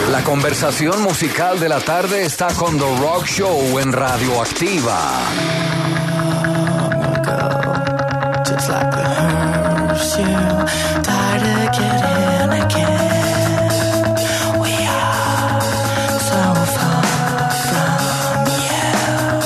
La conversación musical de la tarde está con The Rock Show en Radioactiva. Just like the hearse, you tired of getting again. We are so far from you.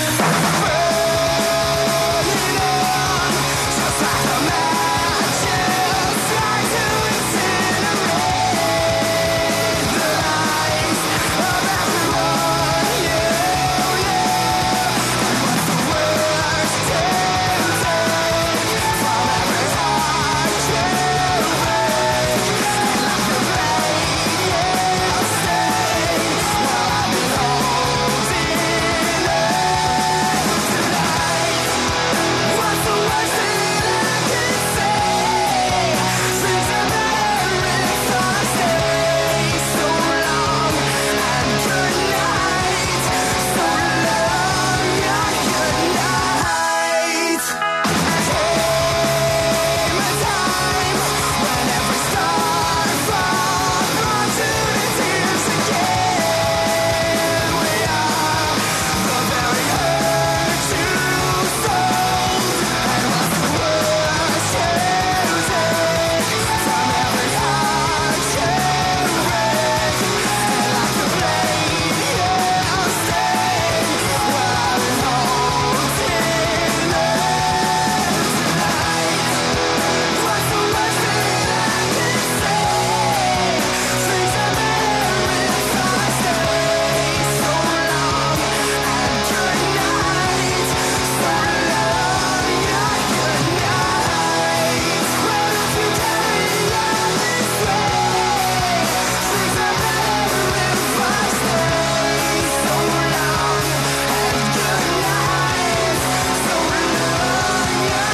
Burning on, just like the matches, try to incinerate the lives of everyone you know. What's the worst to take from every heart you break? And like the radio stays, while I've been holding it tonight. What's the worst that I can say? Things are better if I stay. So long and good night. So long and good night. Came a time when every star falls, brought to the tears again. We are the very hurt you sold. And what's the worst you take from every heart you break? And like the blade you'll stay. Well, I've been holding it tonight. What's the worst that I can say? Things are better if I stay. So long and good night. So long and good night. Well, if you carry on this way, things are better if I stay. So long and good night. So long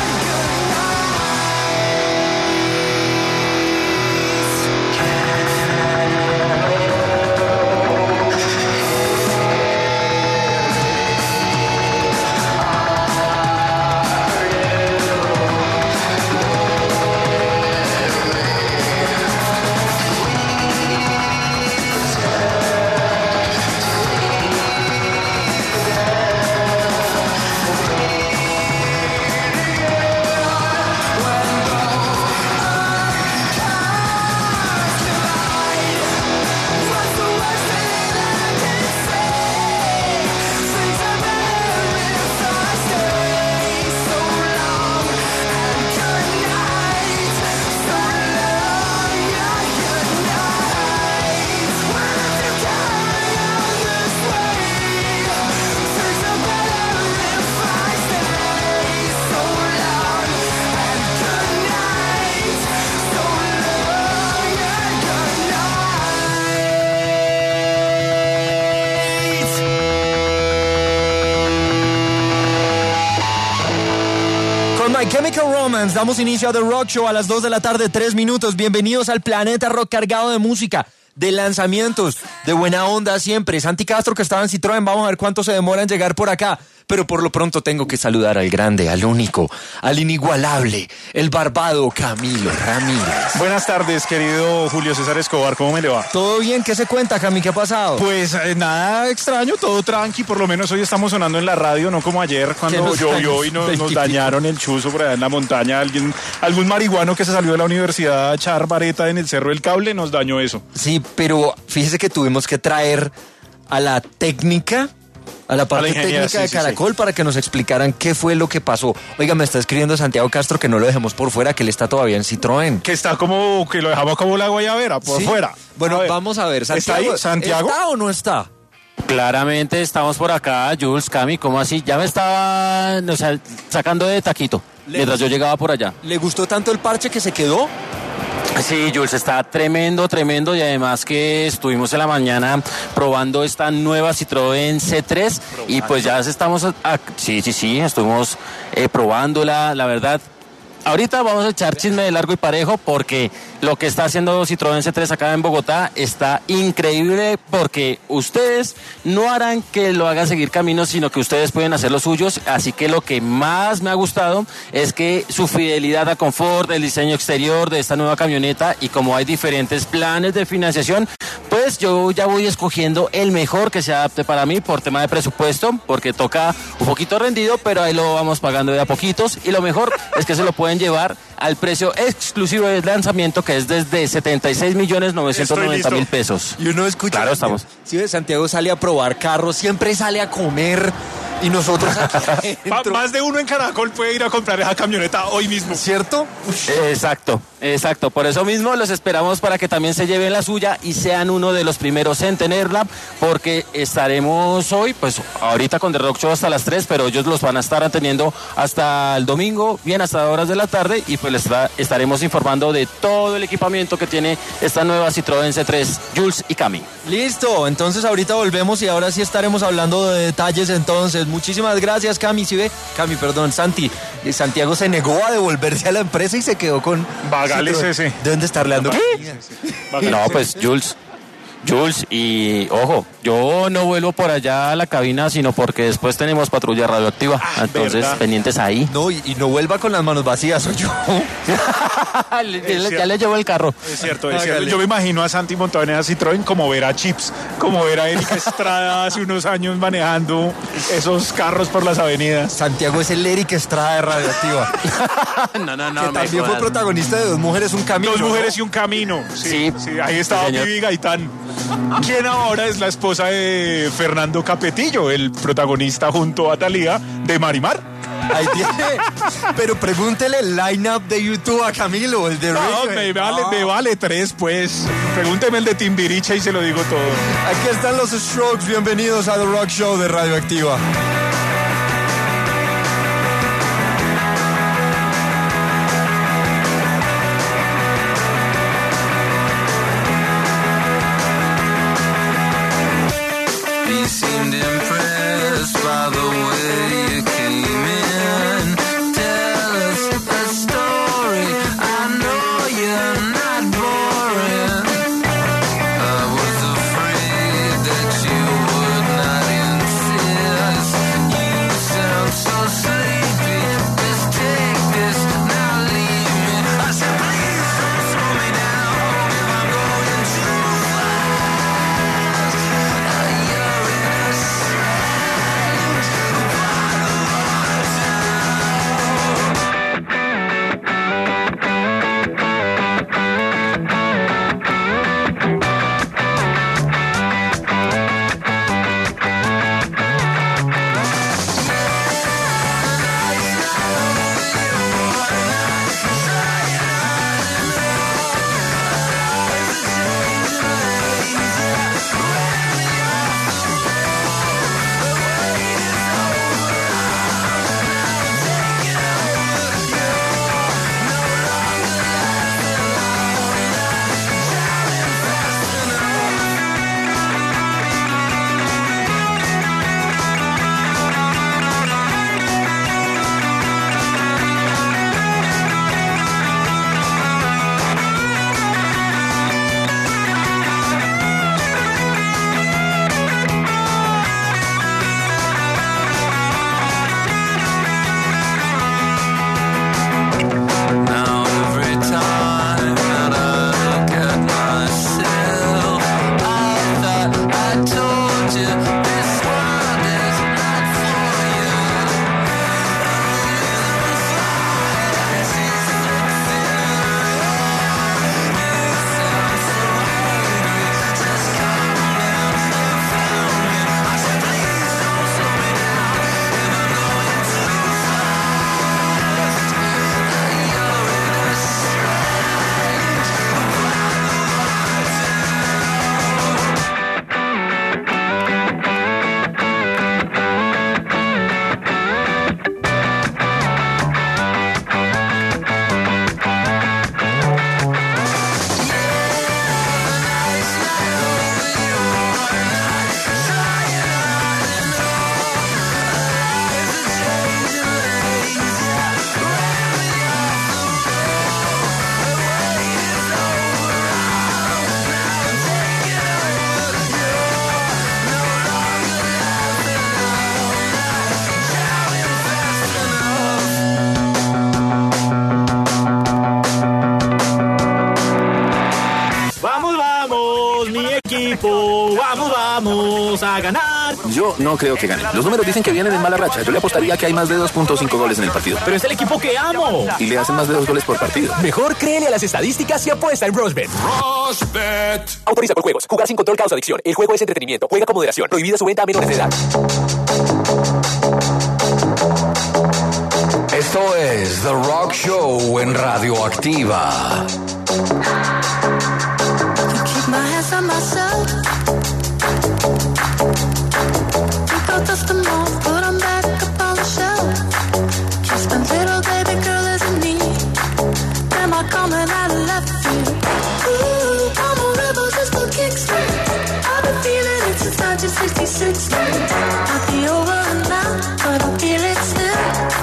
What's the worst that I can say? Things are better if I stay. So long and good night. So long and good night. Well, if you carry on this way, things are better if I stay. So long and good night. So long and good night. Con My Chemical Romance damos inicio a The Rock Show a las 2 de la tarde, 3 minutos. Bienvenidos al planeta rock cargado de música, de lanzamientos, de buena onda siempre. Santi Castro, que estaba en Citroën, vamos a ver cuánto se demora en llegar por acá. Pero por lo pronto tengo que saludar al grande, al único, al inigualable, el barbado Camilo Ramírez. Buenas tardes, querido Julio César Escobar, ¿cómo me le va? ¿Todo bien? ¿Qué se cuenta, Cami? ¿Qué ha pasado? Pues nada extraño, todo tranqui, por lo menos hoy estamos sonando en la radio, no como ayer cuando llovió y nos dañaron el chuzo por allá en la montaña. Algún marihuano que se salió de la universidad a echar vareta en el Cerro del Cable nos dañó eso. Sí, pero fíjese que tuvimos que traer a la técnica, a la parte técnica de Caracol para que nos explicaran qué fue lo que pasó. Oiga, me está escribiendo Santiago Castro que no lo dejemos por fuera, que él está todavía en Citroën. Que está como, que lo dejamos como la guayabera, por fuera. Bueno, vamos a ver, Santiago. ¿Está ahí, Santiago? ¿Está o no está? Claramente estamos por acá, Jules, Cami, ¿cómo así? Ya me estaba, sacando de taquito mientras yo llegaba por allá. ¿Le gustó tanto el parche que se quedó? Sí, Jules, está tremendo, tremendo, y además que estuvimos en la mañana probando esta nueva Citroën C3 y pues ya estamos, sí, estuvimos probándola, la verdad. Ahorita vamos a echar chisme de largo y parejo porque lo que está haciendo Citroën C3 acá en Bogotá está increíble, porque ustedes no harán que lo hagan seguir caminos, sino que ustedes pueden hacer los suyos. Así que lo que más me ha gustado es que su fidelidad a confort, el diseño exterior de esta nueva camioneta, y como hay diferentes planes de financiación, pues pues yo ya voy escogiendo el mejor que se adapte para mí por tema de presupuesto, porque toca un poquito rendido, pero ahí lo vamos pagando de a poquitos. Y lo mejor es que se lo pueden llevar al precio exclusivo de lanzamiento, que es desde 76.990.000 pesos. Y uno escucha. Claro, estamos. Sí, Santiago sale a probar carros, siempre sale a comer. Y nosotros aquí adentro, Más de uno en Caracol puede ir a comprar esa camioneta hoy mismo. ¿cierto? Exacto. Por eso mismo los esperamos para que también se lleven la suya y sean uno de los primeros en tenerla, porque estaremos hoy, pues ahorita con The Rock Show hasta las 3, pero ellos los van a estar atendiendo hasta el domingo, bien hasta horas de la tarde, y pues les estaremos informando de todo el equipamiento que tiene esta nueva Citroën C3, Jules y Cami. Listo, entonces ahorita volvemos y ahora sí estaremos hablando de detalles. Entonces, muchísimas gracias, Cami. ¿Sí ve? Cami, perdón, Santi. Santiago se negó a devolverse a la empresa y se quedó con Vagales Citroën. ese. Deben de estarle dando. No, pues Jules, y ojo, yo no vuelvo por allá a la cabina, sino porque después tenemos patrulla radioactiva. Entonces, verdad. pendientes ahí. No, y no vuelva con las manos vacías, soy yo. Ya le llevo el carro. Es cierto, Hágale. Yo me imagino a Santi montado en esa Citroën como ver a Chips, como ver a Erika Estrada hace unos años manejando esos carros por las avenidas. Santiago es el Eric Estrada de Radioactiva. No, Que también fue protagonista de Dos Mujeres, un Camino. Dos mujeres ¿no? y un camino. Sí. Ahí estaba Sí, señor. Vivi Gaitán. Quien ahora es la esposa de Fernando Capetillo, el protagonista junto a Thalía de Marimar. Ahí tiene. Pero pregúntele el line-up de YouTube a Camilo, el de No, Rick. me vale 3, pues. Pregúnteme el de Timbiriche y se lo digo todo. Aquí están los Strokes. Bienvenidos a The Rock Show de Radioactiva. He seemed impressed by the way you came in. Tell us a story. I know you're not boring. I was afraid that you would not insist. equipo, vamos a ganar. Yo no creo que gane. Los números dicen que vienen en mala racha. Yo le apostaría que hay más de 2.5 goles en el partido. Pero es el equipo que amo. Y le hacen más de 2 goles por partido. Mejor créele a las estadísticas y apuesta en Rosbet. Autoriza por juegos. Jugar sin control causa adicción. El juego es entretenimiento. Juega con moderación. Prohibida su venta a menores de edad. Esto es The Rock Show en Radioactiva. Keep my hands on myself. Think I'll dust them off, put them back up on the shelf. Just a little baby girl isn't me. Am I coming out of left field? Ooh, I'm a rebel just for kicks. I've been feeling it since 1966. Might be over now, but I feel it still.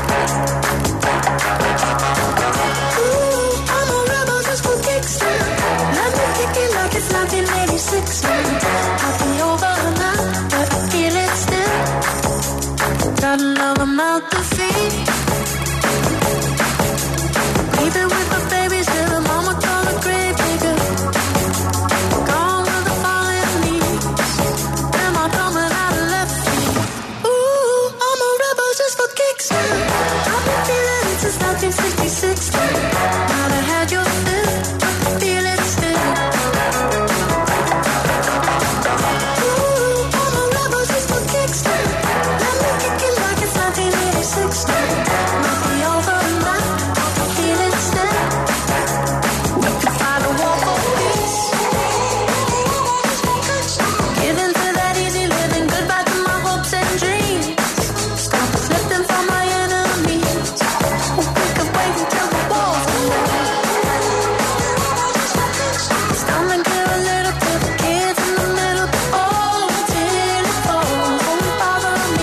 Ooh, I'm a rebel just for kicks. Let me kick it like it's 1986. I'll be over now, but I feel it still. Got another mouth to feed. Baby with the babies, little mama call a grave digger. Gone with the falling leaves. Am I coming out of left field? Ooh, I'm a rebel just for kicks. I've been feeling it since 1966. Might have had your fill, but I feel it still. Ooh, I'm a rebel just for kicks. Let me kick it like it's 1986. Might be over now, I feel it still. We can find a war for peace. Give in to that easy living, goodbye to my hopes and dreams. Stop slipping from my enemies. We could wait until the walls fall. It's time to give a little to the kids in the middle. Oh, till it falls, won't bother me.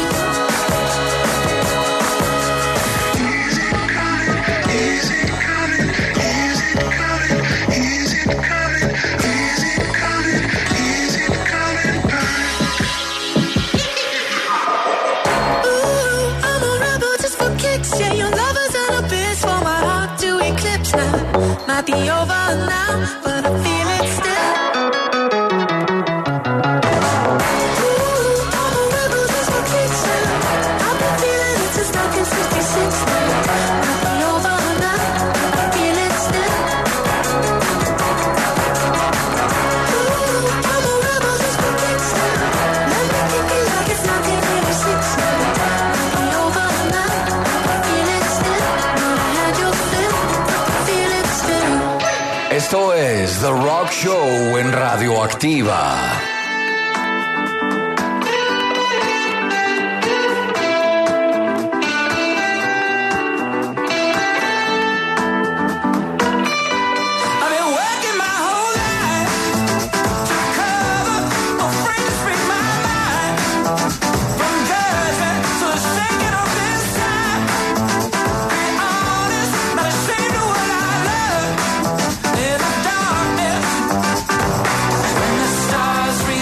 Ooh, I'm a rebel just for kicks. Yeah, your lover's an abyss for my heart to eclipse now. Might be over now, but I feel it still. Ooh, I'm a rebel just for kicks now. I've been feeling it since 1966 now. Might be over now, but I feel it still. Ooh, I'm a rebel just for kicks now. Let me kick it like it's 1986 now. Might be over now, but I feel it still. Might have had your fill, but I feel it still. Esto es The Rock Show en Radioactiva. I've been working my whole life to cover or free my mind from Jersey to the shaking of inside. Be honest, not ashamed of what I love. In the darkness, when the stars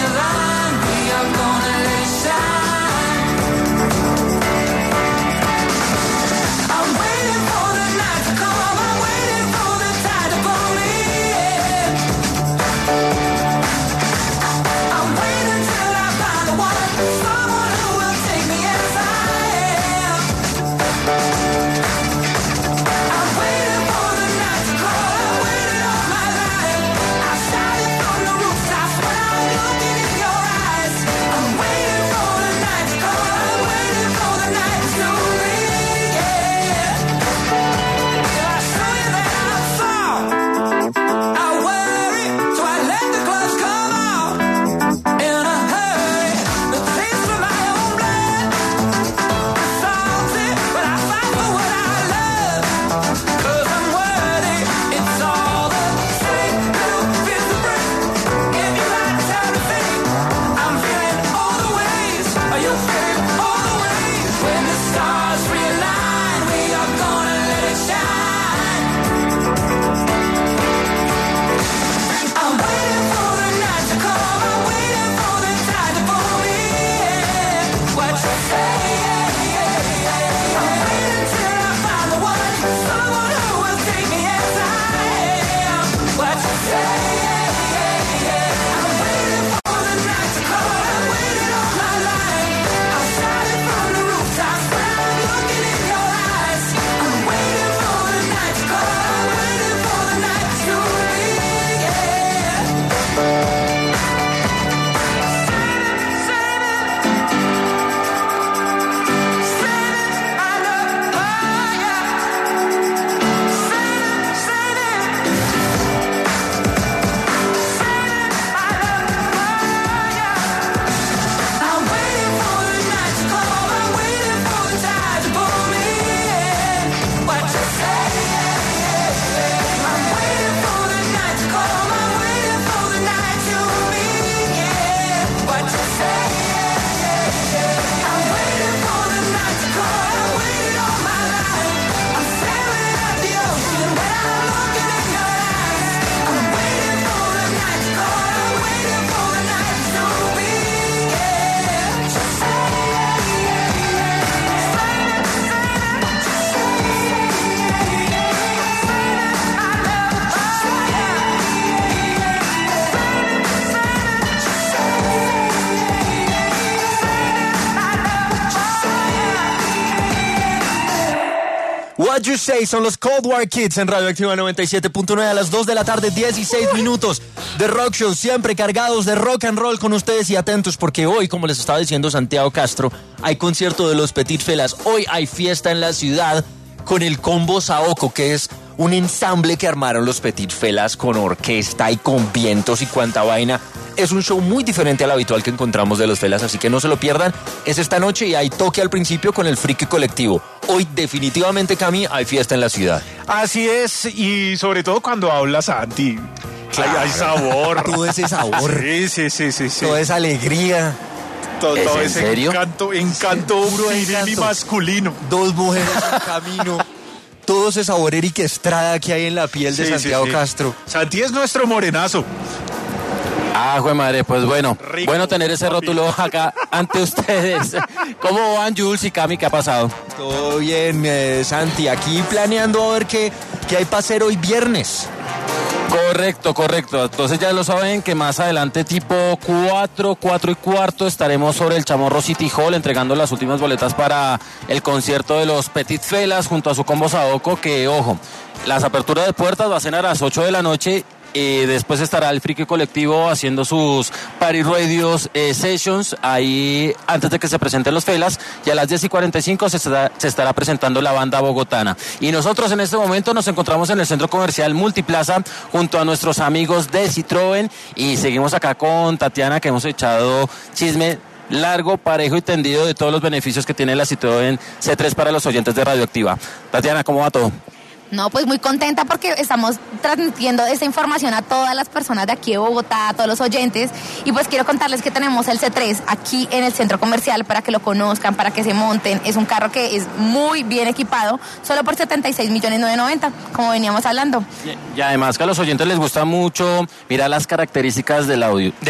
You Say son los Cold War Kids en Radioactiva 97.9 a las 2 de la tarde, 16 minutos de Rock Show, siempre cargados de rock and roll con ustedes y atentos porque hoy, como les estaba diciendo Santiago Castro, hay concierto de los Petit Felas. Hoy hay fiesta en la ciudad con el Combo Saoko, que es un ensamble que armaron los Petit Felas con orquesta y con vientos y cuanta vaina. Es un show muy diferente al habitual que encontramos de los Felas, así que no se lo pierdan. Es esta noche y hay toque al principio con el Friki Colectivo. Hoy definitivamente, Cami, hay fiesta en la ciudad. Así es, y sobre todo cuando habla Santi. Claro. Hay sabor. Todo ese sabor. Sí. Toda esa alegría. Todo ¿Es en ese serio? encanto viril y masculino. Dos mujeres en camino. Todo ese sabor Eric Estrada que hay en la piel de Santiago Castro. Santi es nuestro morenazo. Ah, jue madre, pues bueno. Rico, Bueno tener ese papi. rótulo acá ante ustedes. ¿Cómo van, Jules y Cami? ¿Qué ha pasado? Todo bien, Santi. Aquí planeando a ver qué hay para hacer hoy viernes. Correcto. Entonces ya lo saben que más adelante tipo 4:15 estaremos sobre el Chamorro City Hall entregando las últimas boletas para el concierto de los Petit Felas junto a su Combo Saoko, que ojo, las aperturas de puertas va a ser a las 8 de la noche. Después estará el Friki Colectivo haciendo sus Party Radios Sessions ahí antes de que se presenten los Felas, y a las 10:45 se estará presentando la banda bogotana. Y nosotros en este momento nos encontramos en el Centro Comercial Multiplaza junto a nuestros amigos de Citroën y seguimos acá con Tatiana, que hemos echado chisme largo, parejo y tendido de todos los beneficios que tiene la Citroën C3 para los oyentes de Radioactiva. Tatiana, ¿cómo va todo? No, pues muy contenta porque estamos transmitiendo esta información a todas las personas de aquí de Bogotá, a todos los oyentes. Y pues quiero contarles que tenemos el C3 aquí en el centro comercial para que lo conozcan, para que se monten. Es un carro que es muy bien equipado, solo por 76.990.000, como veníamos hablando. Y además que a los oyentes les gusta mucho mirar las características del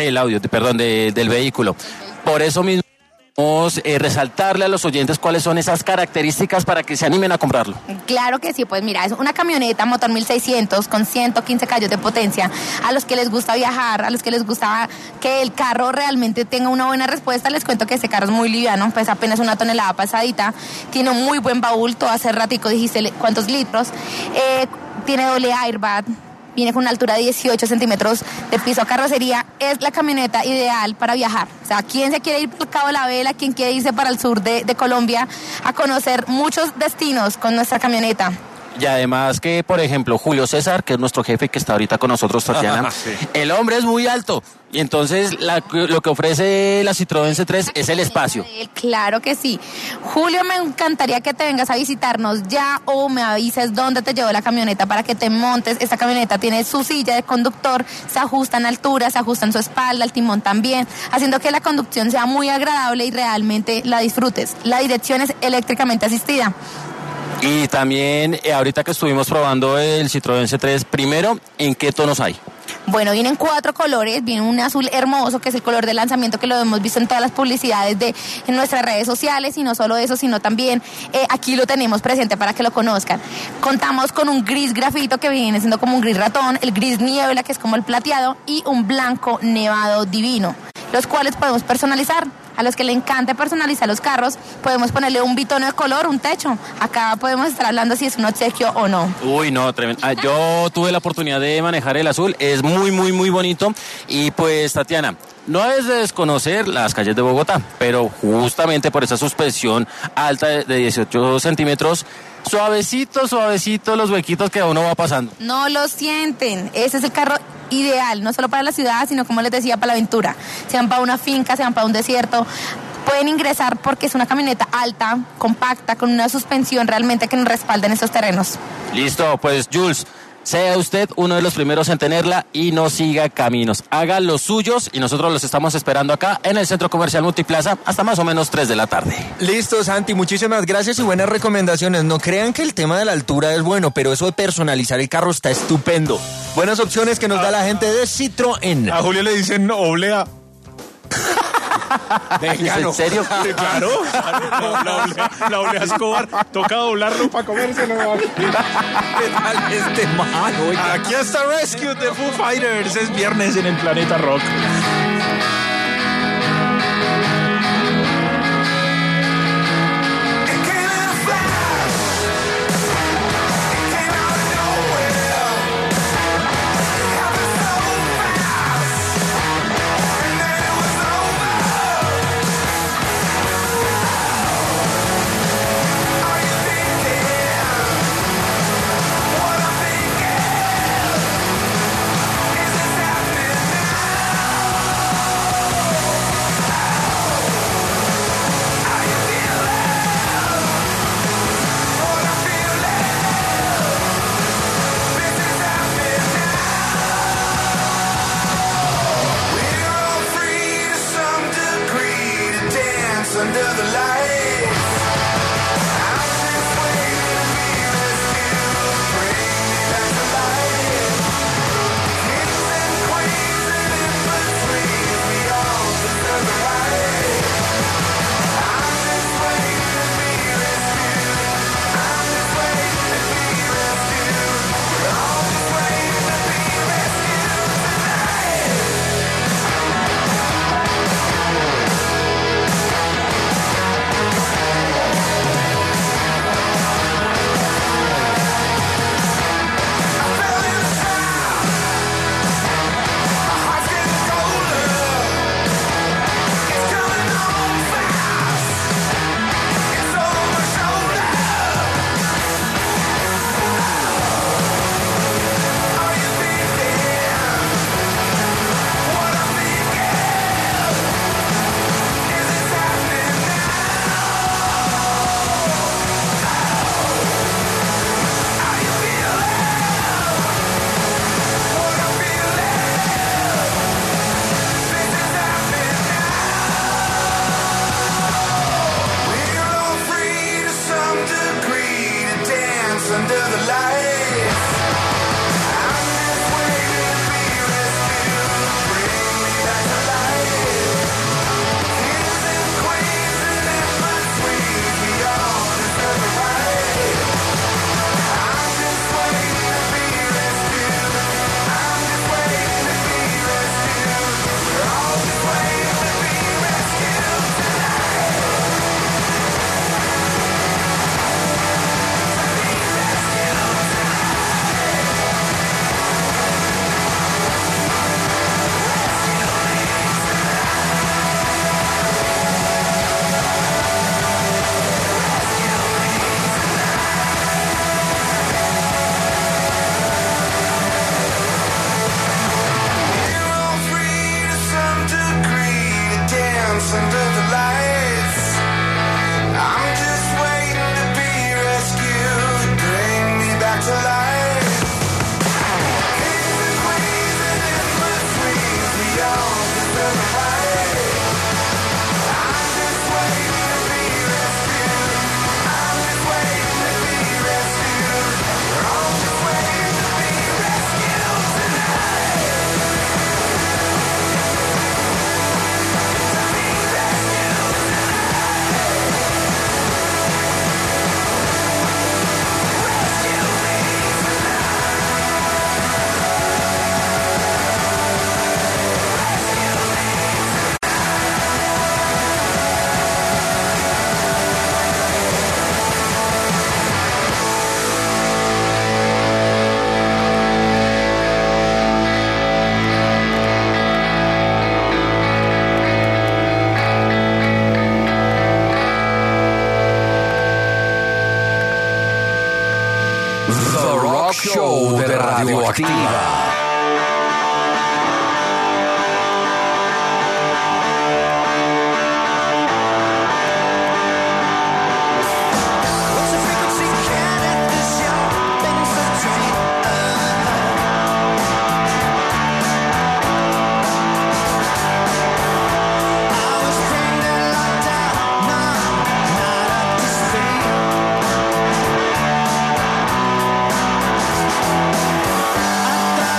vehículo. Por eso mismo vamos a resaltarle a los oyentes cuáles son esas características para que se animen a comprarlo. Claro que sí, pues mira, es una camioneta motor 1600 con 115 caballos de potencia. A los que les gusta viajar, a los que les gusta que el carro realmente tenga una buena respuesta, les cuento que este carro es muy liviano, pesa apenas 1 tonelada pasadita, tiene un muy buen baúl, todo hace ratico dijiste cuántos litros, tiene doble airbag. Viene con una altura de 18 centímetros de piso carrocería. Es la camioneta ideal para viajar. O sea, quien se quiere ir por Cabo La Vela, quien quiere irse para el sur de Colombia a conocer muchos destinos con nuestra camioneta. Y además que, por ejemplo, Julio César, que es nuestro jefe que está ahorita con nosotros, Tatiana, el hombre es muy alto. Y entonces lo que ofrece la Citroën C3 es el espacio. Claro que sí. Julio, me encantaría que te vengas a visitarnos ya o me avises dónde te llevo la camioneta para que te montes. Esta camioneta tiene su silla de conductor, se ajusta en altura, se ajusta en su espalda, el timón también, haciendo que la conducción sea muy agradable y realmente la disfrutes. La dirección es eléctricamente asistida. Y también, ahorita que estuvimos probando el Citroën C3, primero, ¿en qué tonos hay? Bueno, vienen 4 colores, viene un azul hermoso, que es el color de lanzamiento que lo hemos visto en todas las publicidades en nuestras redes sociales, y no solo eso, sino también aquí lo tenemos presente para que lo conozcan. Contamos con un gris grafito que viene siendo como un gris ratón, el gris niebla que es como el plateado y un blanco nevado divino, los cuales podemos personalizar. A los que le encante personalizar los carros, podemos ponerle un bitono de color, un techo. Acá podemos estar hablando si es un obsequio o no. Uy, no, tremendo. Yo tuve la oportunidad de manejar el azul, es muy, muy, muy bonito. Y pues, Tatiana, no es de desconocer las calles de Bogotá, pero justamente por esa suspensión alta de 18 centímetros, suavecito los huequitos que uno va pasando. No lo sienten, ese es el carro ideal, no solo para la ciudad, sino como les decía, para la aventura. Se van para una finca, se van para un desierto, pueden ingresar porque es una camioneta alta, compacta, con una suspensión realmente que nos respalda en estos terrenos. Listo, pues Jules, sea usted uno de los primeros en tenerla y no siga caminos. Haga los suyos y nosotros los estamos esperando acá en el Centro Comercial Multiplaza hasta más o menos 3 de la tarde. Listo, Santi, muchísimas gracias y buenas recomendaciones. No crean que el tema de la altura es bueno, pero eso de personalizar el carro está estupendo. Buenas opciones que nos da la gente de Citroën. A Julio le dicen oblea. ¿Es en serio? Sí, claro. La oblea Escobar. Toca doblarlo para comérselo. ¿Qué tal este man? Oiga. Aquí está Rescue de Foo Fighters. Es viernes en el Planeta Rock. close under the lights. I'm just waiting to be rescued. Bring me back to life. Kings and queens and endless dreams. We all deserve a fight. I'm just waiting to be rescued. I'm just waiting to be rescued. We're all just waiting to be rescued tonight. The Rock Show de Radioactiva. What's the frequency? Can't let this young things that dream. I was framed and locked down. No, not up to speed. I thought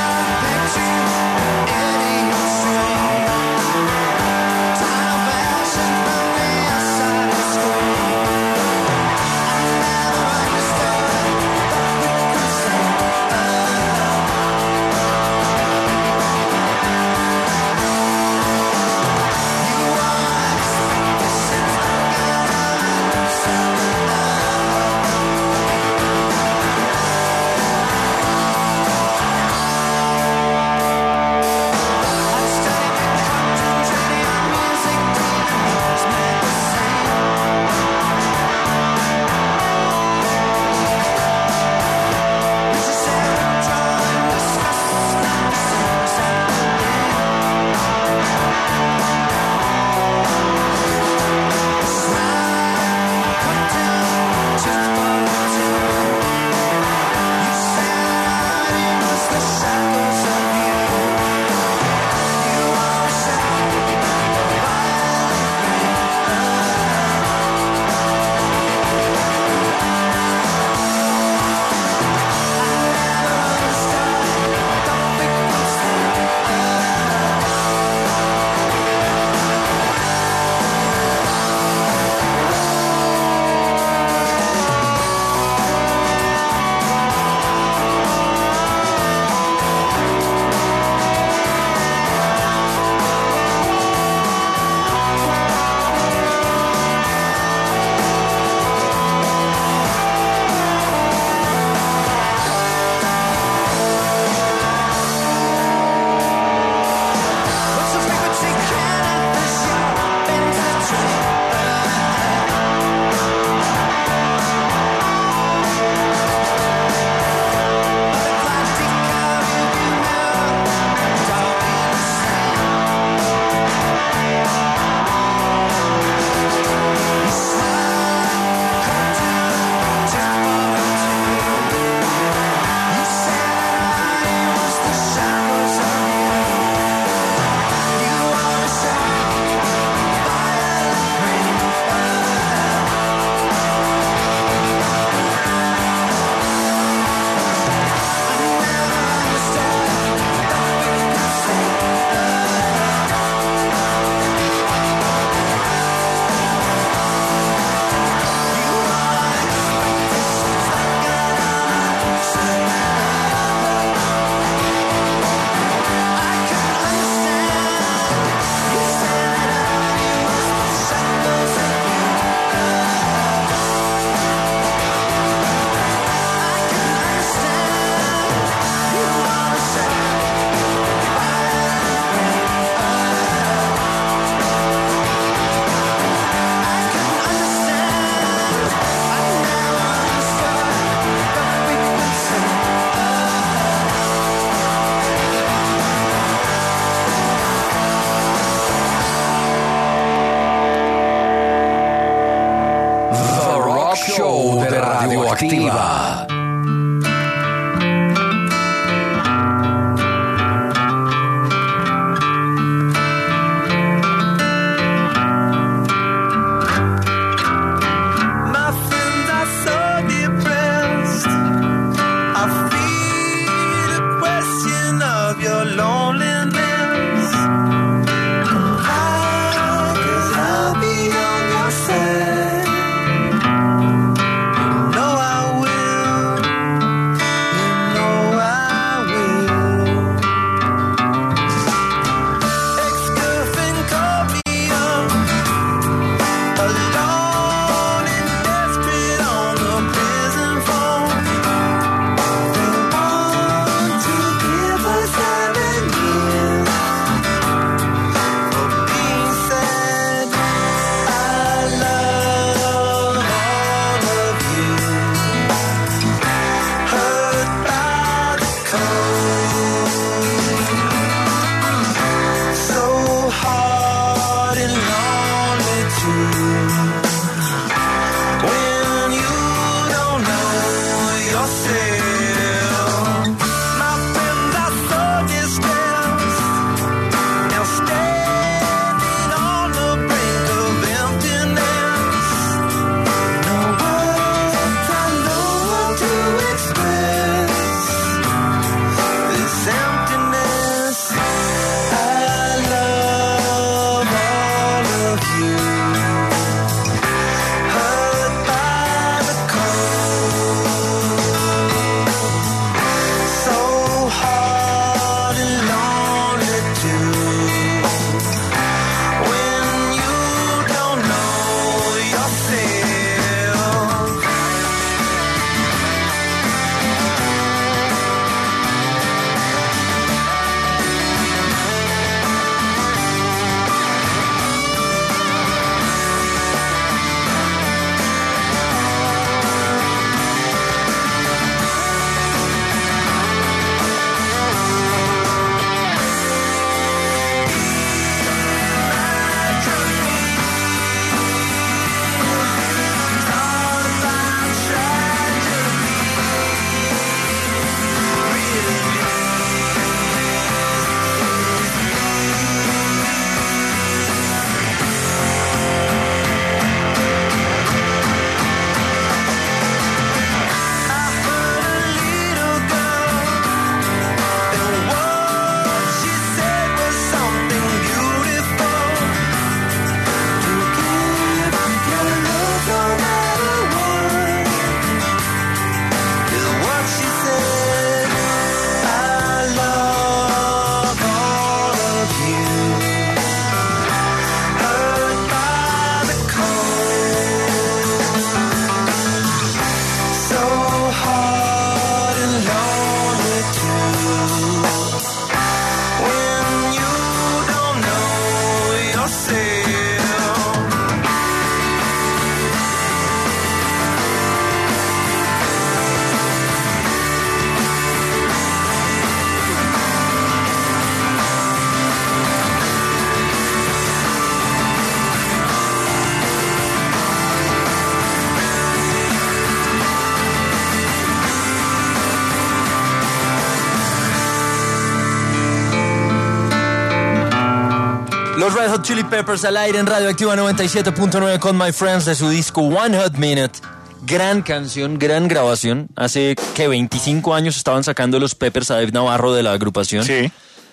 Activa. My friends are so depressed. I feel a question of your loneliness. Why? 'Cause I'll be on your side. You know I will. You know I will. Ex-girlfriend called me up. Alone and desperate on the prison phone. They want to give us 7 years for being sad. I love all of you. Hurt by the cold. So hard and lonely too. When you don't know yourself. My friends are so distressed. Now standing on the brink of emptiness. No words, I know how to express this emptiness. I love all of you. Hurt by the cold. So hard and lonely too. When you don't know yourself. Los Red Hot Chili Peppers al aire en Radio Activa 97.9 con My Friends de su disco One Hot Minute. Gran canción, gran grabación. Hace que 25 años estaban sacando los Peppers a Dave Navarro de la agrupación. Sí.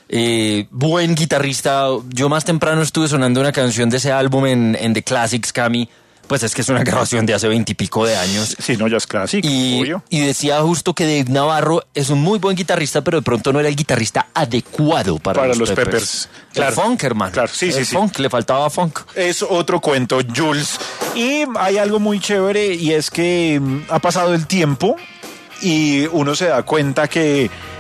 Buen guitarrista. Yo más temprano estuve sonando una canción de ese álbum en The Classics, Cami. Pues es que es una grabación de hace 20 y pico de años. Sí, no, ya es clásico, obvio. Y decía justo que Dave Navarro es un muy buen guitarrista, pero de pronto no era el guitarrista adecuado para los Peppers. Claro. El funk, hermano. Claro, sí, el funk, le faltaba funk. Es otro cuento, Jules. Y hay algo muy chévere y es que ha pasado el tiempo y uno se da cuenta que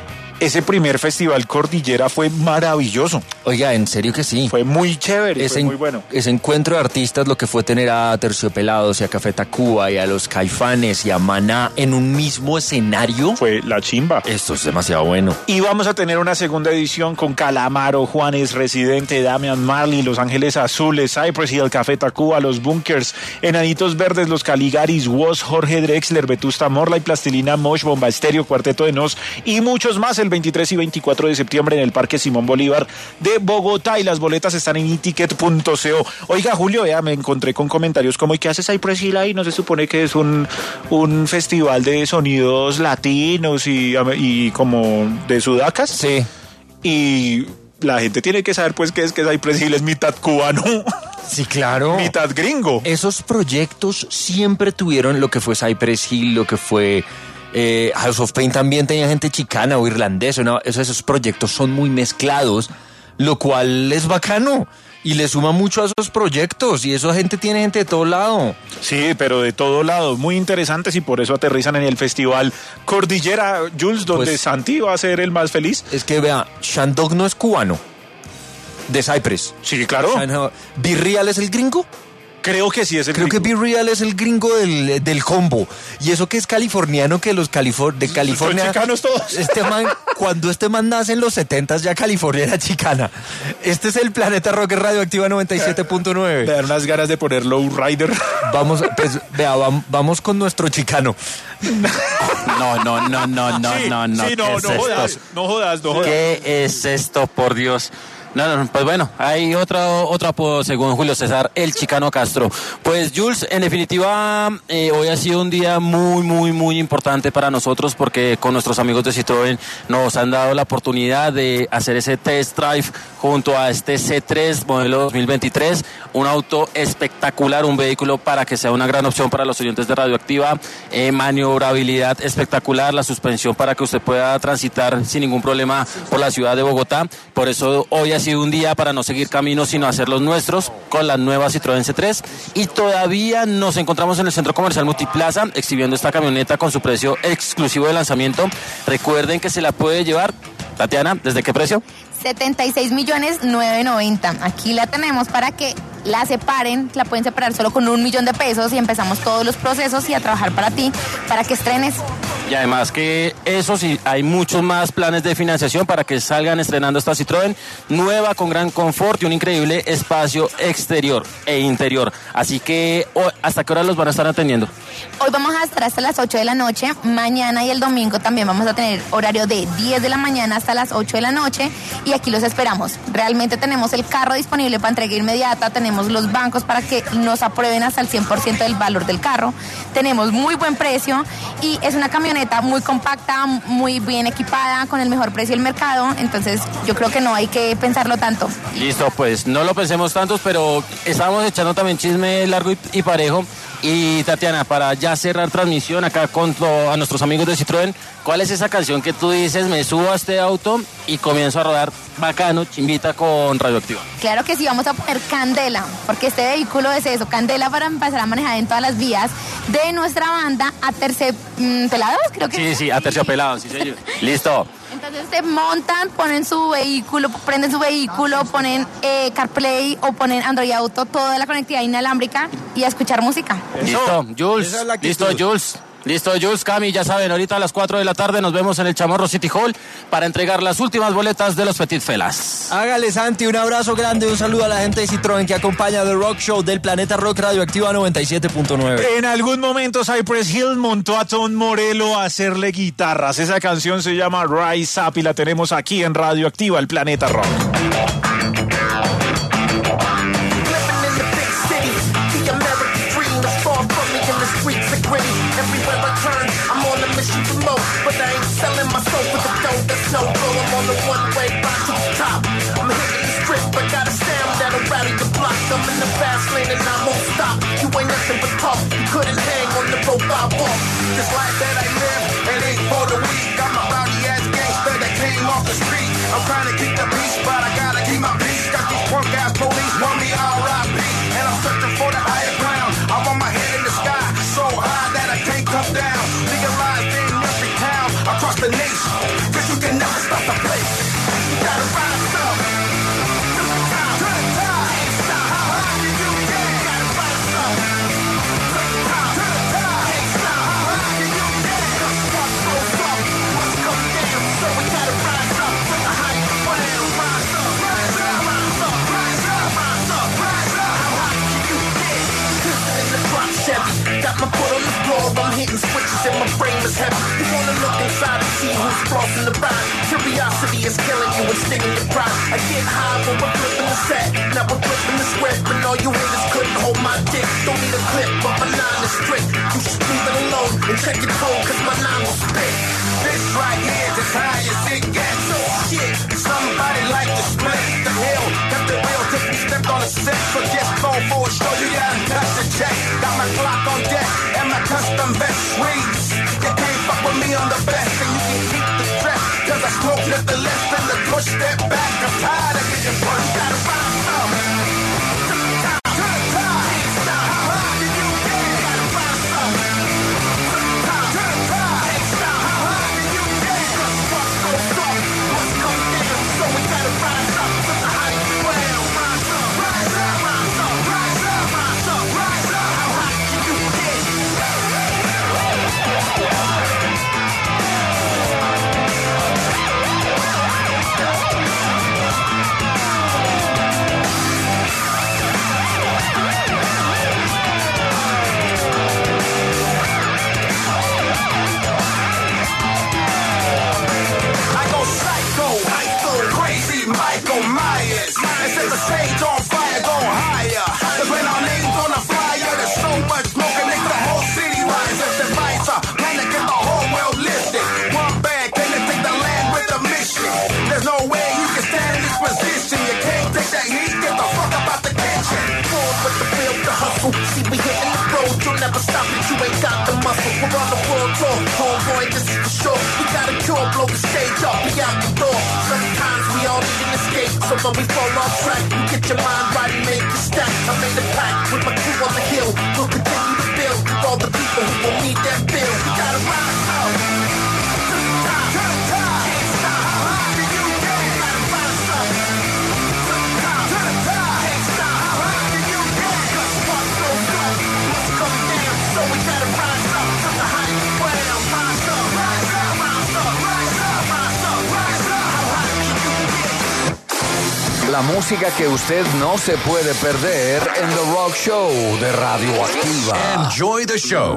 ese primer festival Cordillera fue maravilloso. Oiga, en serio que sí. Fue muy chévere, fue muy bueno. Ese encuentro de artistas, lo que fue tener a Terciopelados y a Café Tacuba y a los Caifanes y a Maná en un mismo escenario. Fue la chimba. Esto es demasiado bueno. Y vamos a tener una segunda edición con Calamaro, Juanes, Residente, Damian Marley, Los Ángeles Azules, Cypress Hill, Café Tacuba, Los Bunkers, Enanitos Verdes, Los Caligaris, Woz, Jorge Drexler, Vetusta Morla y Plastilina Mosh, Bomba Estéreo, Cuarteto de Nos y muchos más el 23 y 24 de septiembre en el Parque Simón Bolívar de Bogotá, y las boletas están en iticket.co. Oiga, Julio, vea, me encontré con comentarios como: ¿y qué hace Cypress Hill ahí? ¿No se supone que es un festival de sonidos latinos y como de sudacas? Sí. Y la gente tiene que saber pues que Cypress Hill es mitad cubano. Sí, claro. Mitad gringo. Esos proyectos siempre tuvieron lo que fue Cypress Hill, lo que fue House of Pain, también tenía gente chicana o irlandesa, ¿no? Esos proyectos son muy mezclados, lo cual es bacano y le suma mucho a esos proyectos, y esa gente tiene gente de todo lado. Sí, pero de todo lado, muy interesantes, y por eso aterrizan en el festival Cordillera, Jules, donde Pues, Santi va a ser el más feliz. Es que vea, Shandog no es cubano, de Cypress. Sí, claro. ¿B-Real es el gringo? Creo que sí es el Creo gringo. que B-Real es el gringo del combo. Y eso que es californiano, que los de California... Son chicanos todos. Cuando este man nace en los 70s, ya California era chicana. Este es el Planeta Rock Radioactiva 97.9. Me dan unas ganas de poner Lowrider. Vamos, pues, vea, vamos con nuestro chicano. No. Sí, no jodas. ¿Qué es esto, por Dios? No, pues bueno, hay otro apodo según Julio César, el Chicano Castro. Pues Jules, en definitiva, hoy ha sido un día muy importante para nosotros, porque con nuestros amigos de Citroën nos han dado la oportunidad de hacer ese test drive junto a este C3 modelo 2023, un auto espectacular, un vehículo para que sea una gran opción para los oyentes de Radioactiva, maniobrabilidad espectacular, la suspensión para que usted pueda transitar sin ningún problema por la ciudad de Bogotá. Por eso hoy ha sido un día para no seguir caminos, sino hacer los nuestros con la nueva Citroën C3, y todavía nos encontramos en el Centro Comercial Multiplaza exhibiendo esta camioneta con su precio exclusivo de lanzamiento. Recuerden que se la puede llevar, Tatiana, ¿desde qué precio? 76.990.000. Aquí la tenemos para que la separen, la pueden separar solo con $1.000.000 y empezamos todos los procesos y a trabajar para ti, para que estrenes. Y además que eso sí, hay muchos más planes de financiación para que salgan estrenando esta Citroën nueva, con gran confort y un increíble espacio exterior e interior. Así que, ¿hasta qué hora los van a estar atendiendo? Hoy vamos a estar hasta las 8 de la noche, mañana y el domingo también vamos a tener horario de 10 de la mañana hasta las 8 de la noche, y aquí los esperamos. Realmente tenemos el carro disponible para entrega inmediata, tenemos los bancos para que nos aprueben hasta el 100% del valor del carro, tenemos muy buen precio y es una camioneta muy compacta, muy bien equipada, con el mejor precio del mercado, entonces yo creo que no hay que pensarlo tanto. Listo, pues no lo pensemos tantos, pero estábamos echando también chisme largo y parejo. Y Tatiana, para ya cerrar transmisión acá con a nuestros amigos de Citroën, ¿cuál es esa canción que tú dices, me subo a este auto y comienzo a rodar bacano, chimbita con Radioactiva? Claro que sí, vamos a poner Candela, porque este vehículo es eso, Candela para empezar a manejar en todas las vías de nuestra banda Aterciopelados, creo que. Sí, Aterciopelados, sí señor. Listo. Entonces se montan, ponen su vehículo, prenden su vehículo, ponen CarPlay o ponen Android Auto, toda la conectividad inalámbrica y a escuchar música. Listo, Jules. Esa es la actitud. Listo, Jules, Cami, ya saben, ahorita a las 4 de la tarde nos vemos en el Chamorro City Hall para entregar las últimas boletas de los Petit Felas. Hágale, Santi, un abrazo grande, un saludo a la gente de Citroën que acompaña The Rock Show del Planeta Rock Radioactiva 97.9. En algún momento Cypress Hill montó a Tom Morello a hacerle guitarras. Esa canción se llama Rise Up y la tenemos aquí en Radioactiva, el Planeta Rock. But I ain't selling my soul for the dough, that's no go. I'm on the one-way ride to the top. I'm hitting the strip, I got a sound that'll rally the block. I'm in the fast lane and I won't stop. You ain't nothing but talk, you couldn't hang on the rope I walk. This life that I live, it ain't for the weak. I'm a rowdy-ass gangster that came off the street. I'm trying to keep the peace, but I gotta keep my peace. Got these punk-ass police want me R.I.P. And I'm searching for the higher ground. I want my head in the sky, so high that I can't come down. Legalized in every town across the nation, cause you can never stop hitting switches and my brain is heavy. You wanna look inside and see who's flossing the ride. Curiosity is killing you and stinging your pride. I get high when we're flipping the set. Now we're flipping the script, and all you haters couldn't hold my dick. Don't need a clip, but my line is strict. You should leave it alone and check your tone, cause my line will spit. This right here is as high as it gets. Oh shit, somebody like to split the hill. Got the real take me stepped on a set. So just go for a show, you gotta cut the check. Got my clock on deck and my custom vest sweets. You can't fuck with me on the best, and you can keep the stress. Cause I smoke nothing less than the push step back. I'm tired of getting punched. Gotta rise up. Stage on fire, go higher. Cause when our name's on the flyer, there's so much smoke and makes the whole city rise. As the vice are plan to get the whole world lifted. One bag can take the land with a mission. There's no way you can stand in this position. You can't take that heat, get the fuck up out the kitchen. Forward with the build, the hustle. See, we hitting the road, you'll never stop it. You ain't got the muscle. We're on the world tour, homeboy, this is for sure. We got a cure, blow the stage up, we out the door. Sometimes we all need an escape, so when we fall off track, you get your mind right and make it stack. I made a pact with my crew on the hill. We'll continue to build with all the people who will need that bill. We gotta rise up. To the top, to the top. Can't stop. How high can you get? We gotta rise up. To the top, to the top. Can't stop. How high can you get? Cause what goes up must come down. So we gotta rise up to the height. Well, rise up, rise up, rise up, rise up, rise up, rise up. How high can you get? La música que usted no se puede perder en The Rock Show de Radioactiva. Enjoy the show.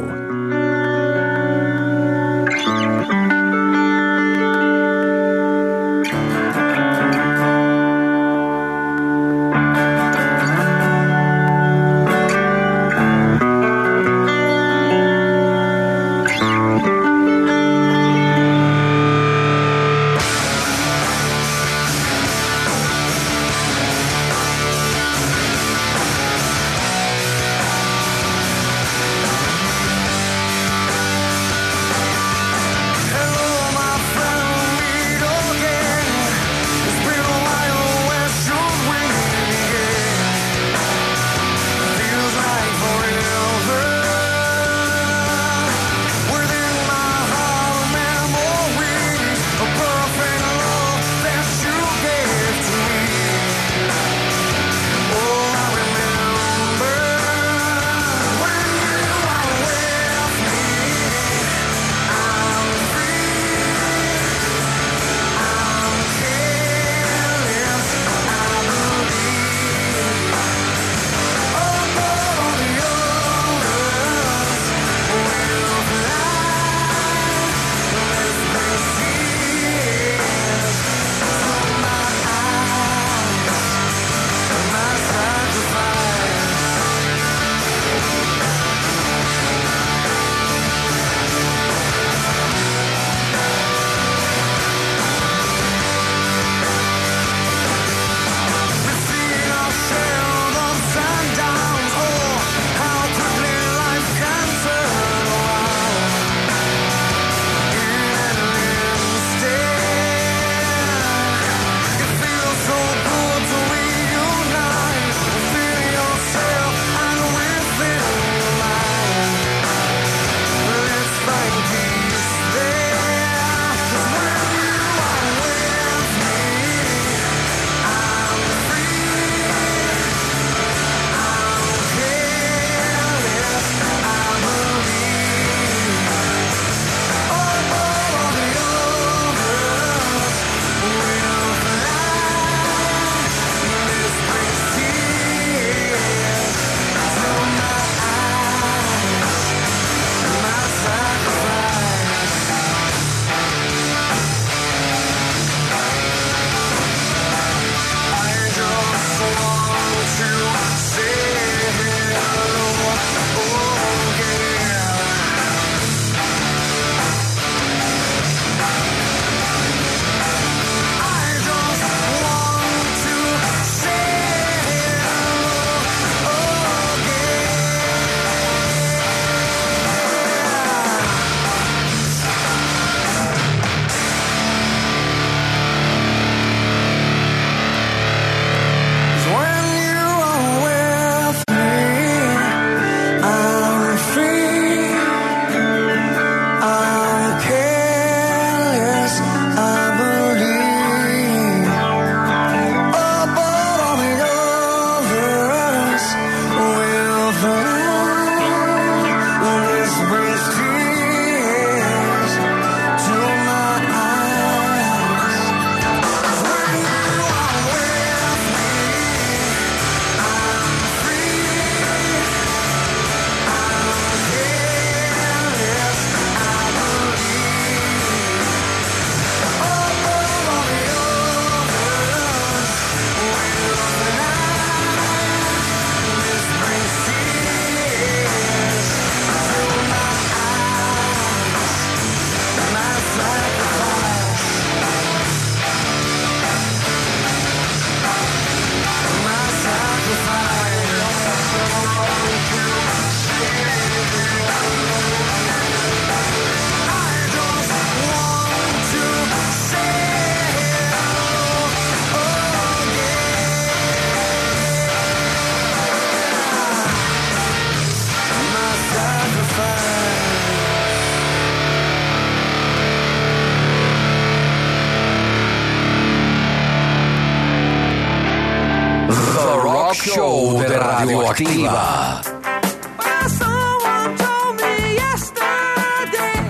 de Radioactiva. Someone told me yesterday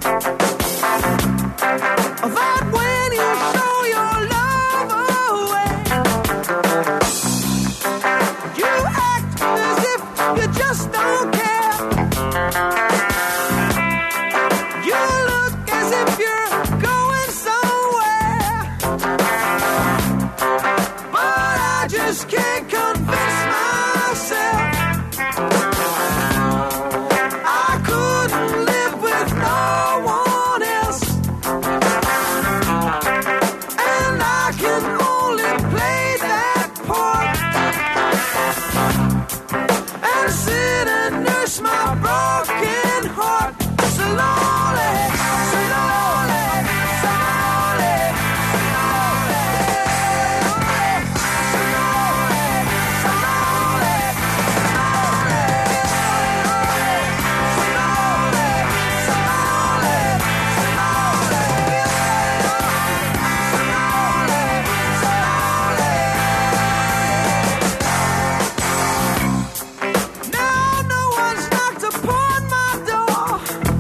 that when you show your love away, you act as if you just don't care. You look as if you're going somewhere, but I just can't convince myself I couldn't live with no one else, and I can only play that part and sit and nurse my broken heart slowly, slowly, slowly, now no one's knocked upon my door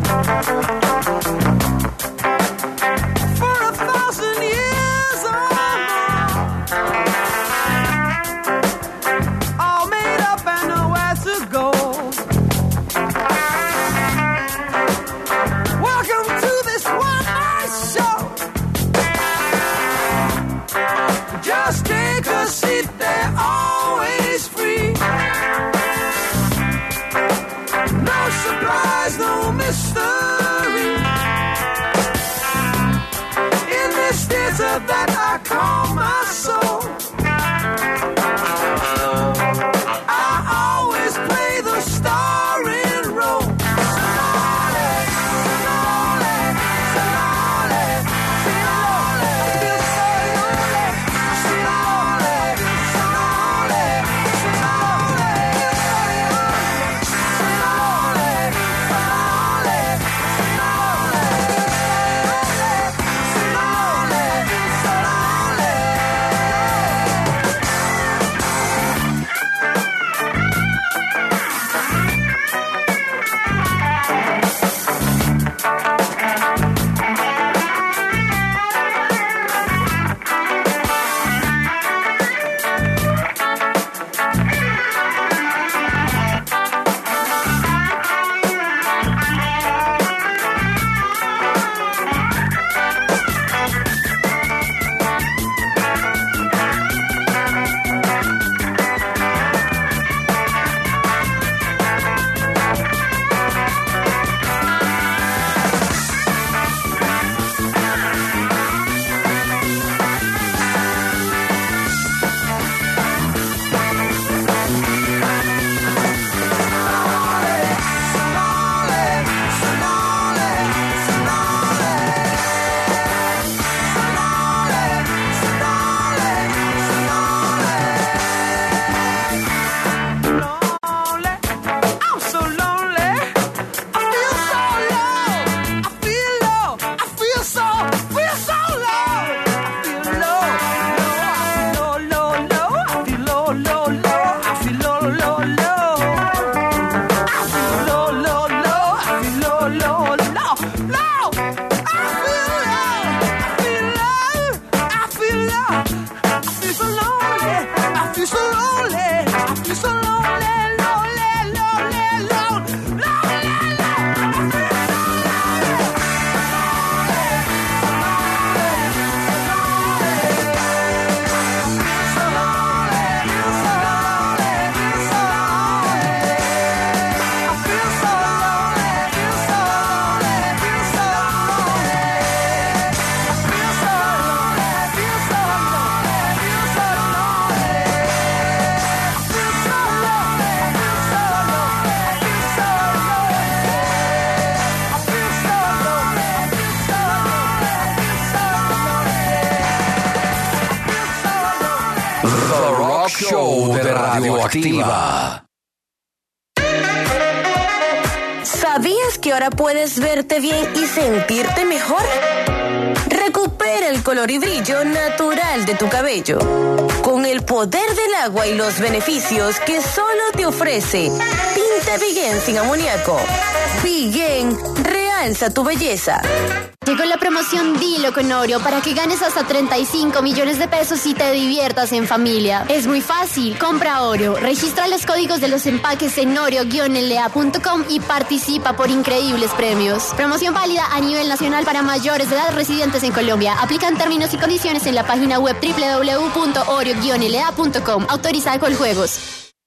for 1,000 years or more. All made up and nowhere to go. Welcome to this one-night show. Just take a seat, they're always free. No surprise, no mystery. In this theater that I call my soul, I always play the starring role. Slowly, slowly, slowly, slowly. I feel so lonely. Slowly, slowly, Show de Radioactiva. ¿Sabías que ahora puedes verte bien y sentirte mejor? Recupera recupera el color y brillo natural de tu cabello. Con el poder del agua y los beneficios que solo te ofrece Tinta Biguen sin amoníaco. Biguen realza tu belleza. Llegó la promoción Dilo con Oreo para que ganes hasta 35 millones de pesos y te diviertas en familia. Es muy fácil, compra Oreo, registra los códigos de los empaques en oreo-la.com y participa por increíbles premios. Promoción válida a nivel nacional para mayores de edad residentes en Colombia. Aplican términos y condiciones en la página web www.oreo-la.com. Autorizada con juegos.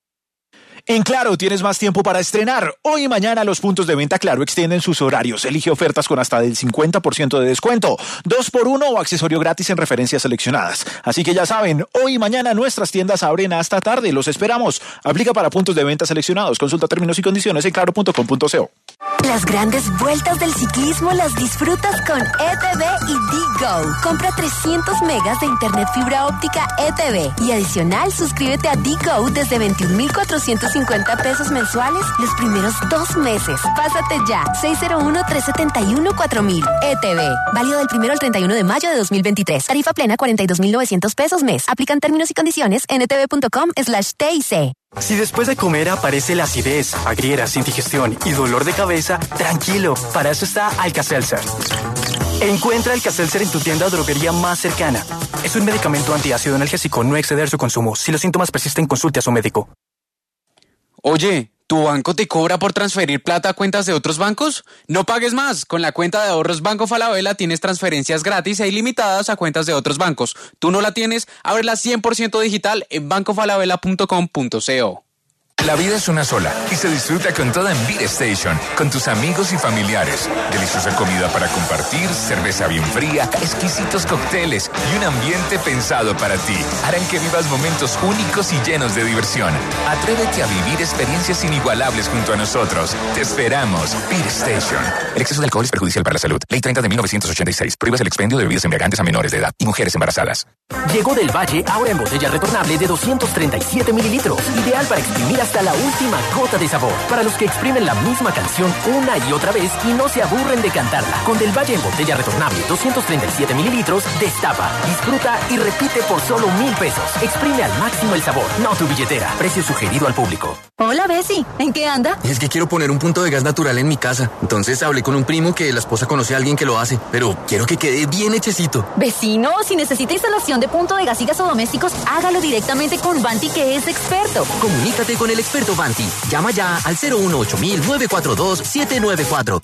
En Claro tienes más tiempo para estrenar. Hoy y mañana los puntos de venta Claro extienden sus horarios. Elige ofertas con hasta del 50% de descuento, 2x1 o accesorio gratis en referencias seleccionadas. Así que ya saben, hoy y mañana nuestras tiendas abren hasta tarde. Los esperamos. Aplica para puntos de venta seleccionados. Consulta términos y condiciones en claro.com.co. Las grandes vueltas del ciclismo las disfrutas con ETV y DGO. Compra 300 megas de internet fibra óptica ETV y adicional suscríbete a DGO desde 21,450 pesos mensuales los primeros 2 meses. Pásate ya. 601-371-4000. ETV. Válido del 1 al 31 de mayo de 2023. Tarifa plena 42,900 pesos mes. Aplican términos y condiciones en etv.com/TIC. Si después de comer aparece la acidez, agrieras, indigestión y dolor de cabeza, tranquilo, para eso está Alka-Seltzer. Encuentra Alka-Seltzer en tu tienda o droguería más cercana. Es un medicamento antiácido analgésico, no exceder su consumo. Si los síntomas persisten, consulte a su médico. Oye, ¿tu banco te cobra por transferir plata a cuentas de otros bancos? No pagues más. Con la cuenta de ahorros Banco Falabella tienes transferencias gratis e ilimitadas a cuentas de otros bancos. ¿Tú no la tienes? Ábrela 100% digital en bancofalabella.com.co. La vida es una sola y se disfruta con toda en Beer Station, con tus amigos y familiares. Deliciosa comida para compartir, cerveza bien fría, exquisitos cócteles y un ambiente pensado para ti. Harán que vivas momentos únicos y llenos de diversión. Atrévete a vivir experiencias inigualables junto a nosotros. Te esperamos. Beer Station. El exceso de alcohol es perjudicial para la salud. Ley 30 de 1986. Prohíbe el expendio de bebidas embriagantes a menores de edad y mujeres embarazadas. Llegó del Valle ahora en botella retornable de 237 mililitros. Ideal para exprimir hasta la última gota de sabor. Para los que exprimen la misma canción una y otra vez y no se aburren de cantarla. Con del Valle en botella retornable 237 mililitros, destapa, disfruta y repite por solo 1,000 pesos. Exprime al máximo el sabor, no tu billetera. Precio sugerido al público. Hola, Bessie. ¿En qué anda? Es que quiero poner un punto de gas natural en mi casa. Entonces hablé con un primo que la esposa conoce a alguien que lo hace. Pero quiero que quede bien hechecito. Vecino, si necesita instalación de punto de gas y gasodomésticos, hágalo directamente con Vanti, que es experto. Comunícate con el experto Vanti. Llama ya al 018-942-794.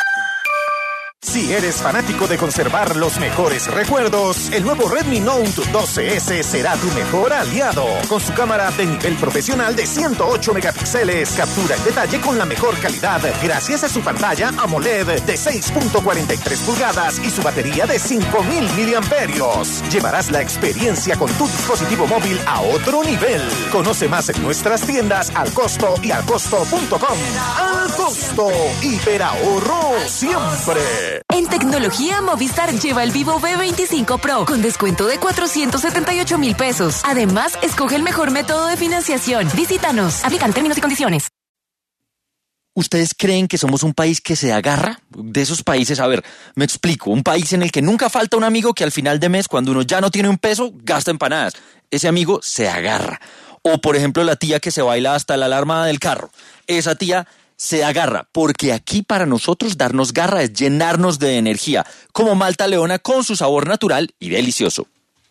Si eres fanático de conservar los mejores recuerdos, el nuevo Redmi Note 12S será tu mejor aliado. Con su cámara de nivel profesional de 108 megapíxeles, captura el detalle con la mejor calidad gracias a su pantalla AMOLED de 6.43 pulgadas y su batería de 5,000 miliamperios. Llevarás la experiencia con tu dispositivo móvil a otro nivel. Conoce más en nuestras tiendas Al Costo y alcosto.com. Al Costo, hiperahorro siempre. En tecnología, Movistar lleva el Vivo V25 Pro con descuento de 478,000 pesos. Además, escoge el mejor método de financiación. Visítanos. Aplican términos y condiciones. ¿Ustedes creen que somos un país que se agarra? De esos países, a ver, me explico. Un país en el que nunca falta un amigo que al final de mes, cuando uno ya no tiene un peso, gasta empanadas. Ese amigo se agarra. O, por ejemplo, la tía que se baila hasta la alarma del carro. Esa tía se agarra, porque aquí para nosotros darnos garra es llenarnos de energía, como Malta Leona con su sabor natural y delicioso.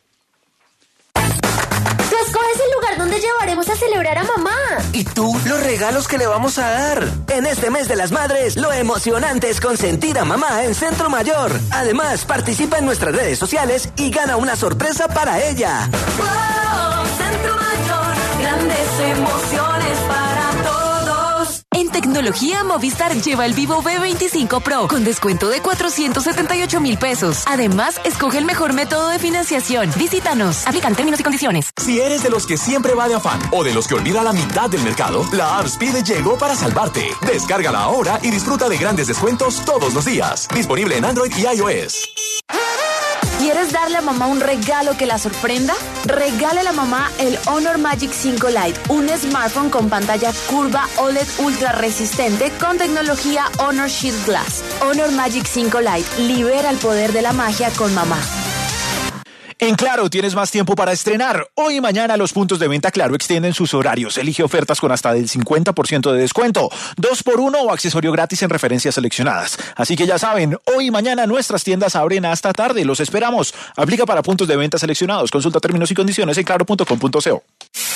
Tú escoges el lugar donde llevaremos a celebrar a mamá. ¿Y tú los regalos que le vamos a dar? En este mes de las madres, lo emocionante es consentir a mamá en Centro Mayor. Además, participa en nuestras redes sociales y gana una sorpresa para ella. ¡Wow! Centro Mayor, grandes emociones para todos. En tecnología, Movistar lleva el Vivo V25 Pro con descuento de 478,000 pesos. Además, escoge el mejor método de financiación. Visítanos. Aplican términos y condiciones. Si eres de los que siempre va de afán o de los que olvida la mitad del mercado, la App Speed llegó para salvarte. Descárgala ahora y disfruta de grandes descuentos todos los días. Disponible en Android y iOS. ¿Quieres darle a mamá un regalo que la sorprenda? Regálale a mamá el Honor Magic 5 Lite, un smartphone con pantalla curva OLED ultra resistente con tecnología Honor Shield Glass. Honor Magic 5 Lite libera el poder de la magia con mamá. En Claro tienes más tiempo para estrenar. Hoy y mañana los puntos de venta Claro extienden sus horarios. Elige ofertas con hasta del 50% de descuento, 2x1 o accesorio gratis en referencias seleccionadas. Así que ya saben, hoy y mañana nuestras tiendas abren hasta tarde. Los esperamos. Aplica para puntos de venta seleccionados. Consulta términos y condiciones en claro.com.co.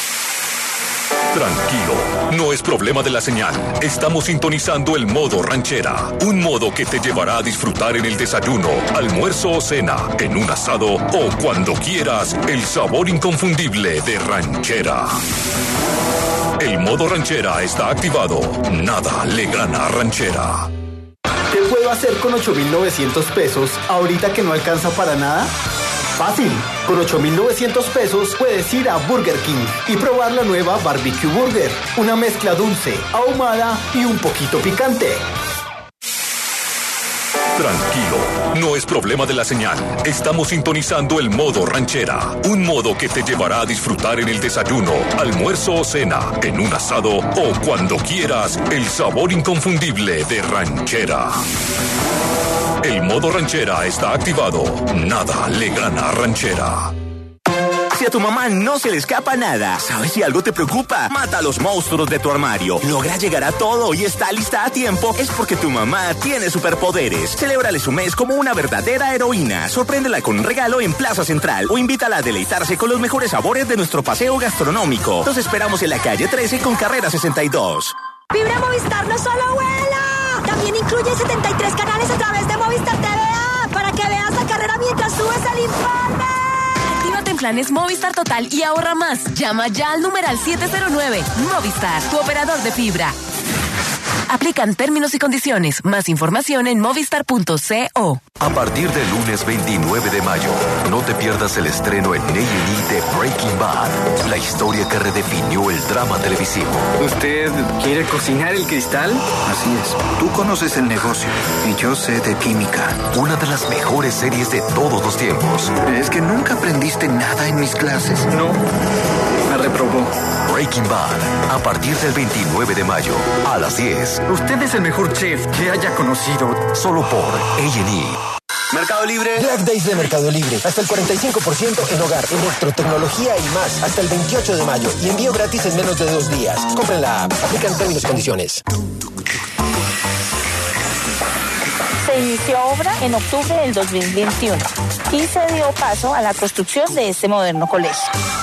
Tranquilo, no es problema de la señal. Estamos sintonizando el modo ranchera, un modo que te llevará a disfrutar en el desayuno, almuerzo o cena, en un asado o cuando quieras el sabor inconfundible de ranchera. El modo ranchera está activado. Nada le gana a ranchera. ¿Qué puedo hacer con 8.900 pesos ahorita que no alcanza para nada? Fácil, con 8.900 pesos puedes ir a Burger King y probar la nueva Barbecue Burger, una mezcla dulce, ahumada y un poquito picante. Tranquilo, no es problema de la señal. Estamos sintonizando el modo ranchera, un modo que te llevará a disfrutar en el desayuno, almuerzo o cena, en un asado o cuando quieras el sabor inconfundible de ranchera. El modo ranchera está activado. Nada le gana a ranchera. Si a tu mamá no se le escapa nada, ¿sabes si algo te preocupa? Mata a los monstruos de tu armario. Logra llegar a todo y está lista a tiempo. Es porque tu mamá tiene superpoderes. Celébrale su mes como una verdadera heroína. Sorpréndela con un regalo en Plaza Central o invítala a deleitarse con los mejores sabores de nuestro paseo gastronómico. Los esperamos en la calle 13 con carrera 62. Fibra Movistar no solo vuela, también incluye 73 canales a través de Movistar TVA para que veas la carrera mientras subes el informe. Actívate en planes Movistar Total y ahorra más. Llama ya al numeral 709. Movistar, tu operador de fibra. Aplican términos y condiciones. Más información en movistar.co. A partir del lunes 29 de mayo, no te pierdas el estreno en A&E de Breaking Bad, la historia que redefinió el drama televisivo. ¿Usted quiere cocinar el cristal? Así es. Tú conoces el negocio y yo sé de química. Una de las mejores series de todos los tiempos. ¿Es que nunca aprendiste nada en mis clases? No, me reprobó. Breaking Bad, a partir del 29 de mayo, a las 10. Usted es el mejor chef que haya conocido. Solo por A&E. Mercado Libre. Black Days de Mercado Libre. Hasta el 45% en hogar, electrotecnología y más. Hasta el 28 de mayo. Y envío gratis en menos de 2 días. Compren la app. Aplican términos y condiciones. Se inició obra en octubre del 2021 y se dio paso a la construcción de este moderno colegio.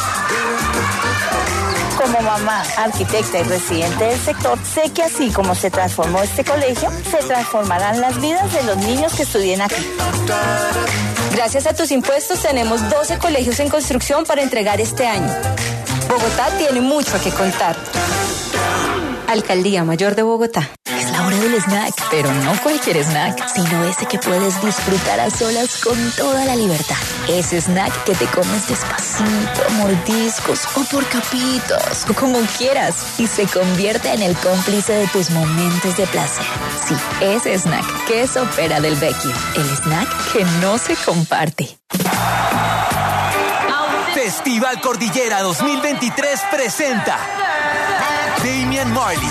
Como mamá, arquitecta y residente del sector, sé que así como se transformó este colegio, se transformarán las vidas de los niños que estudien aquí. Gracias a tus impuestos tenemos 12 colegios en construcción para entregar este año. Bogotá tiene mucho que contar. Alcaldía Mayor de Bogotá. Es la hora del snack, pero no cualquier snack, sino ese que puedes disfrutar a solas con toda la libertad. Ese snack que te comes despacito, mordiscos o por capitos, o como quieras, y se convierte en el cómplice de tus momentos de placer. Sí, ese snack, Queso Pera del Vecchio, el snack que no se comparte. Festival Cordillera 2023 presenta Damian Marley,